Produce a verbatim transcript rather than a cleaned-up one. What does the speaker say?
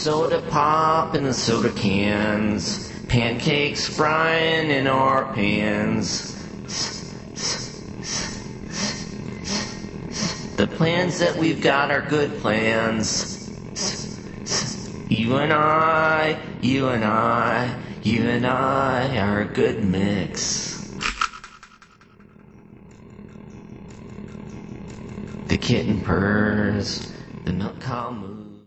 soda pop in the soda cans, pancakes frying in our pans. The plans that we've got are good plans. You and I, you and I, you and I are a good mix. The kitten purrs, the milk cow moves.